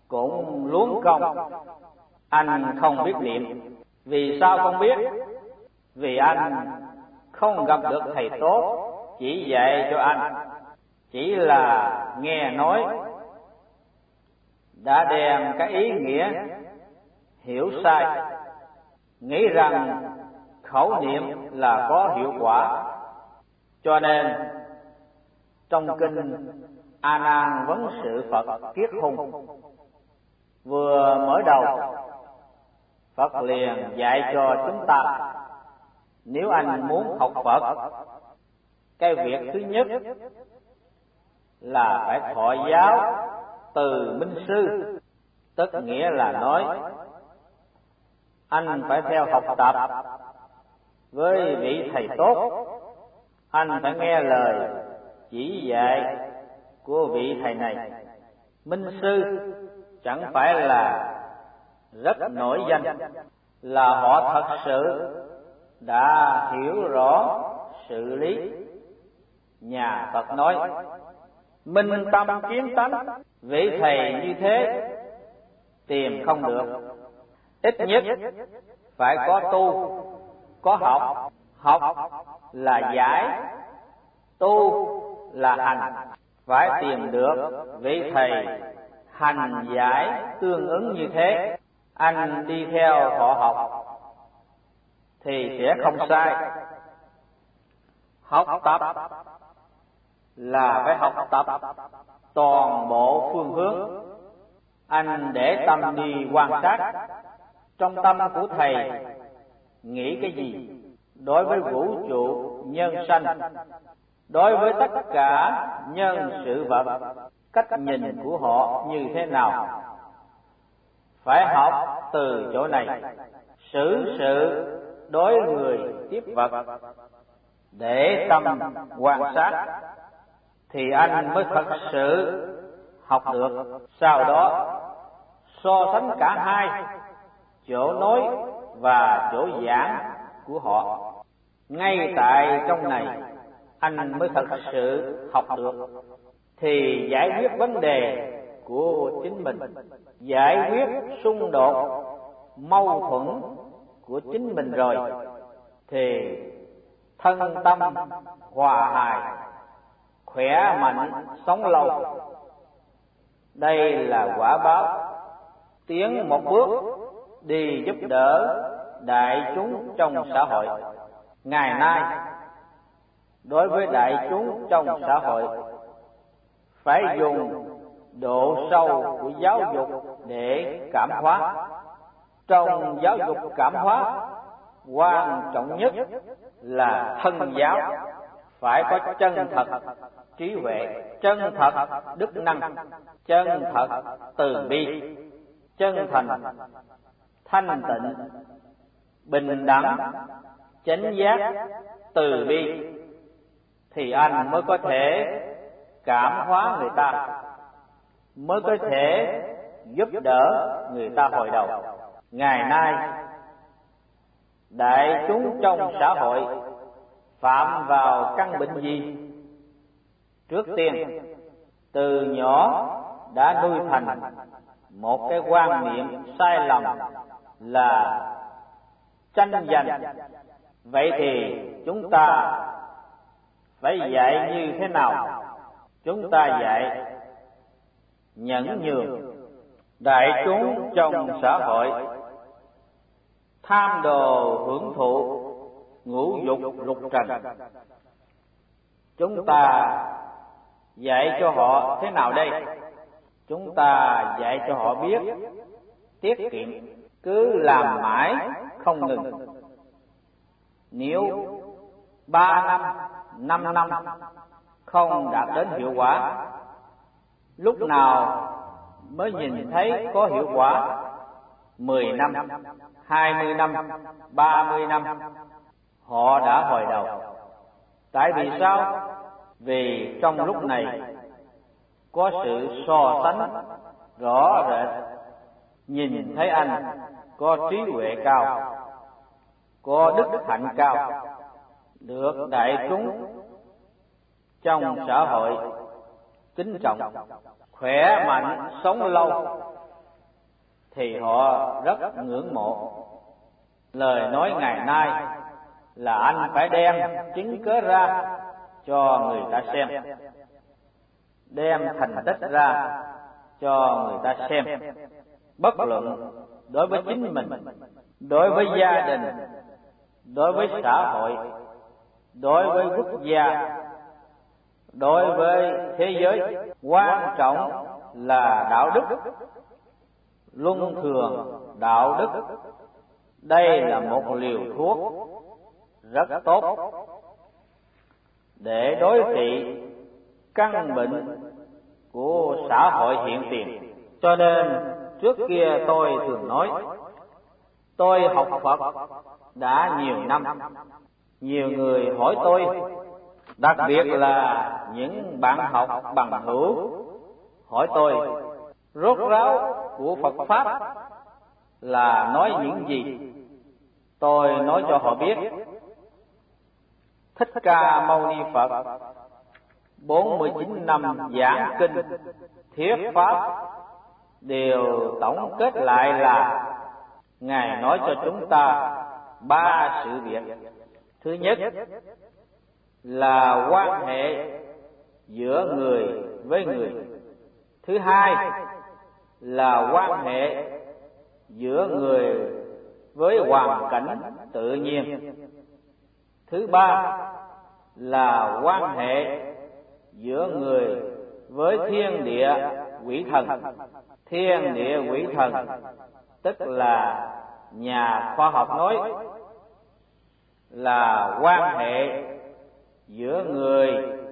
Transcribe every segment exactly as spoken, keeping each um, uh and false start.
cũng luống công. Anh không biết niệm. Vì sao không biết? Vì anh không gặp được thầy tốt chỉ dạy cho anh, chỉ là nghe nói đã đem cái ý nghĩa hiểu sai, nghĩ rằng khẩu niệm là có hiệu quả. Cho nên trong kinh A Nan vấn sự Phật Kiết Hung vừa mở đầu, Phật liền dạy cho chúng ta, nếu anh muốn học Phật, cái việc thứ nhất là phải thọ giáo từ minh sư, tức nghĩa là nói anh phải theo học tập với vị thầy tốt, anh phải nghe lời chỉ dạy của vị thầy này. Minh sư chẳng phải là rất nổi danh, là họ thật sự đã hiểu rõ sự lý. Nhà Phật nói minh tâm kiến tánh, vị thầy như thế tìm không được. Ít nhất phải có tu, có học. Học là giải, tu là hành. Phải tìm được vị thầy hành giải tương ứng như thế, anh đi theo họ học thì sẽ không sai. Học tập là phải học tập toàn bộ phương hướng. Anh để tâm đi quan sát trong tâm của thầy nghĩ cái gì đối với vũ trụ nhân sanh, đối với tất cả nhân sự vật, cách nhìn của họ như thế nào. Phải học từ chỗ này, xử sự đối người tiếp vật, để tâm quan sát, thì anh mới thật sự học được. Sau đó so sánh cả hai chỗ nói và chỗ giảng của họ. Ngay tại trong này anh mới thật sự học được, thì giải quyết vấn đề của chính mình, giải quyết xung đột mâu thuẫn của chính mình rồi, thì thân tâm hòa hài, khỏe mạnh, sống lâu. Đây là quả báo tiến một bước đi giúp đỡ đại chúng trong xã hội. Ngày nay đối với đại chúng trong xã hội, phải dùng độ sâu của giáo dục để cảm hóa. Trong giáo dục cảm hóa, quan trọng nhất là thân giáo. Phải có chân thật trí huệ, chân thật đức năng, chân thật từ bi, chân thành thanh tịnh, bình đẳng, chánh giác, từ bi, thì anh mới có thể cảm hóa người ta, mới có thể giúp đỡ người ta hồi đầu. Ngày nay đại chúng trong xã hội phạm vào căn bệnh gì? Trước tiên, từ nhỏ đã nuôi thành một cái quan niệm sai lầm là tranh giành. Vậy thì chúng ta phải dạy như thế nào? Chúng ta dạy nhẫn nhường. Đại chúng trong xã hội tham đồ hưởng thụ ngũ dục lục trần, chúng ta dạy cho họ thế nào đây? Chúng ta dạy cho họ biết tiết kiệm, cứ làm mãi không ngừng. Nếu ba năm, năm năm không đạt đến hiệu quả, lúc nào mới nhìn thấy có hiệu quả? Mười năm, hai mươi năm, ba mươi năm, họ đã hồi đầu. Tại vì sao? Vì trong lúc này có sự so sánh rõ rệt, nhìn thấy anh có trí huệ cao, có đức hạnh cao, được đại chúng trong xã hội kính trọng, khỏe mạnh, sống lâu, thì họ rất ngưỡng mộ. Lời nói ngày nay là anh phải đem chứng cớ ra cho người ta xem, đem thành tích ra cho người ta xem, bất luận đối với chính mình, đối với gia đình, đối với xã hội, đối với quốc gia, đối với thế giới. Quan trọng là đạo đức, luân thường đạo đức. Đây là một liều thuốc rất tốt để đối trị căn bệnh của xã hội hiện tiền. Cho nên trước kia tôi thường nói, tôi học Phật đã nhiều năm. Nhiều người hỏi tôi, đặc biệt là những bạn học bằng hữu, hỏi tôi rốt ráo của Phật Pháp là nói những gì. Tôi nói cho họ biết, Thích Ca Mâu Ni Phật bốn mươi chín năm giảng kinh thuyết pháp đều tổng kết lại là Ngài nói cho chúng ta ba sự việc. Thứ nhất là quan hệ giữa người với người. Thứ hai là quan hệ giữa người với hoàn cảnh tự nhiên. Thứ ba là quan hệ giữa người với thiên địa quỷ thần. Thiên địa quỷ thần tức là nhà khoa học nói là quan hệ giữa người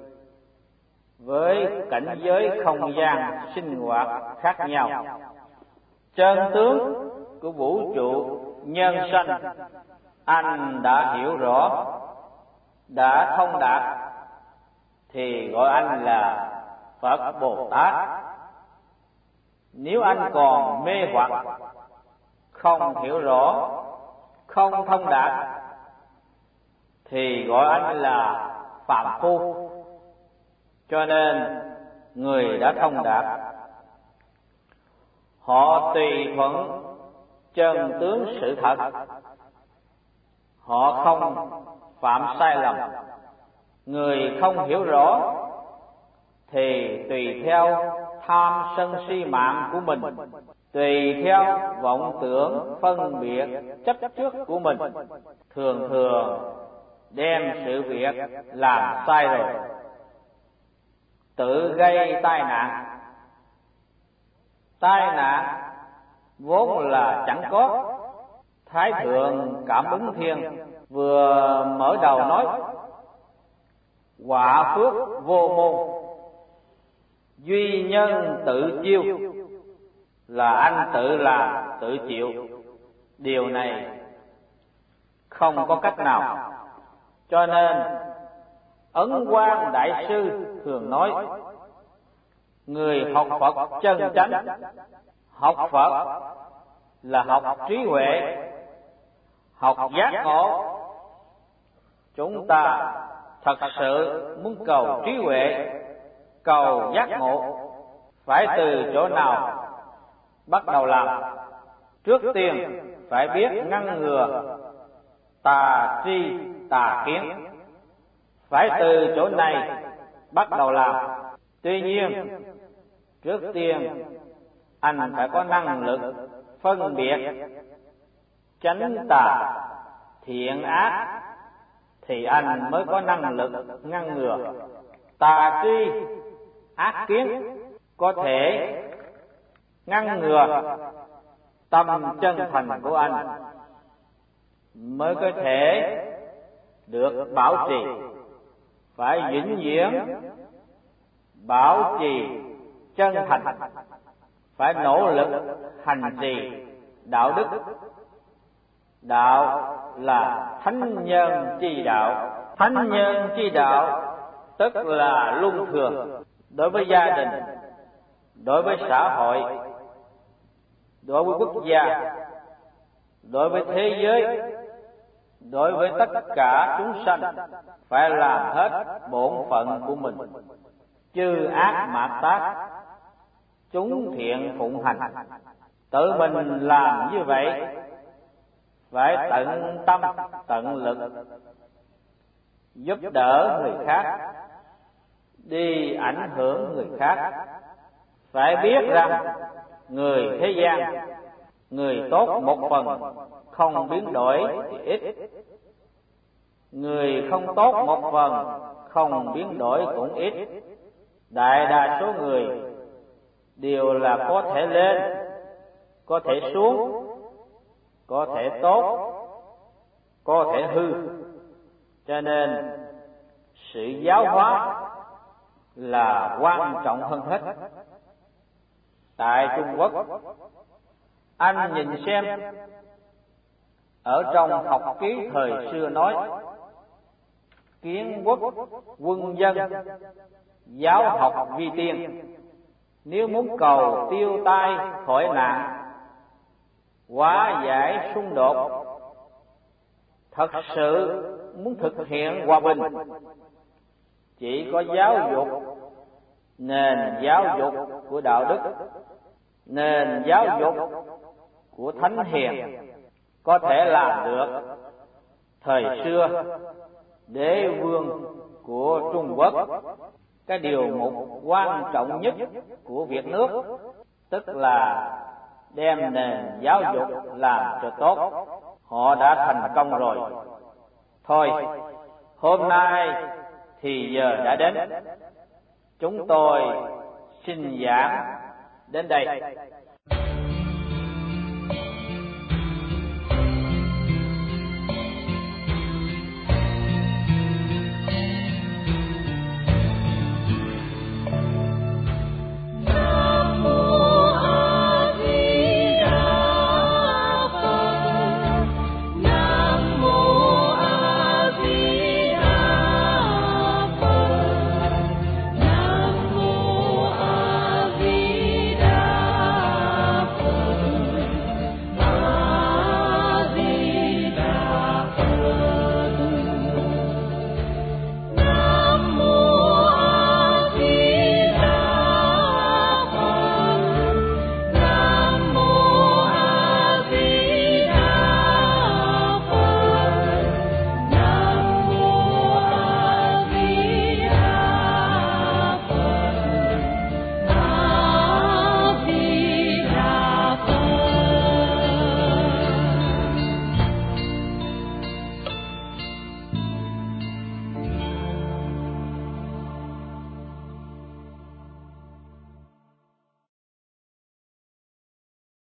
với cảnh giới không gian sinh hoạt khác nhau. Chân tướng của vũ trụ nhân sanh anh đã hiểu rõ, đã thông đạt, thì gọi anh là Phật Bồ Tát. Nếu anh còn mê hoặc, không hiểu rõ, không thông đạt, thì gọi anh là phàm phu. Cho nên người đã thông đạt, họ tùy thuận chân tướng sự thật, họ không phạm sai lầm. Người không hiểu rõ thì tùy theo tham sân si mạng của mình, tùy theo vọng tưởng phân biệt chấp trước của mình, thường thường đem sự việc làm sai rồi, tự gây tai nạn. Tai nạn vốn là chẳng có. Thái thượng Cảm Ứng Thiên vừa mở đầu nói, quả phước vô môn, duy nhân tự chiêu, là anh tự làm tự chịu. Điều này không có cách nào. Cho nên Ấn Quang Đại Sư thường nói, người học Phật chân chánh, học Phật là học trí huệ, học giác ngộ. Chúng ta thật sự muốn cầu trí huệ, cầu giác ngộ, phải từ chỗ nào bắt đầu làm? Trước tiên phải biết ngăn ngừa tà tri tà kiến, phải từ chỗ này bắt đầu làm. Tuy nhiên, trước tiên anh phải có năng lực phân biệt chánh tà thiện ác, thì anh mới có năng lực ngăn ngừa tà tri ác kiến. Có thể ngăn ngừa tâm chân thành của anh mới có thể được bảo trì. Phải vĩnh viễn bảo trì chân thành, phải nỗ lực hành trì đạo đức. Đạo là thánh nhân chi đạo. Thánh nhân chi đạo tức là luân thường đối với gia đình, đối với xã hội, đối với quốc gia, đối với thế giới, đối với tất cả chúng sanh. Phải làm hết bổn phận của mình, chư ác mạt tác, chúng thiện phụng hành. Tự mình làm như vậy phải tận tâm tận lực giúp đỡ người khác, đi ảnh hưởng người khác. Phải biết rằng người thế gian, người tốt một phần không biến đổi thì ít, người không tốt một phần không biến đổi cũng ít. Đại đa số người đều là có thể lên, có thể xuống, có thể tốt, có thể hư. Cho nên sự giáo hóa là quan trọng hơn hết. Tại Trung Quốc, anh nhìn xem, ở trong học ký thời xưa nói, kiến quốc quân dân, giáo học vi tiên. Nếu muốn cầu tiêu tai khỏi nạn, hóa giải xung đột, thật sự muốn thực hiện hòa bình, chỉ có giáo dục, nền giáo dục của đạo đức, nền giáo dục của thánh hiền có thể làm được. Thời xưa, đế vương của Trung Quốc, cái điều mục quan trọng nhất của việc nước tức là đem nền giáo dục làm cho tốt. Họ đã thành công rồi. Thôi, hôm nay thì giờ đã đến, chúng tôi xin giảng đến đây.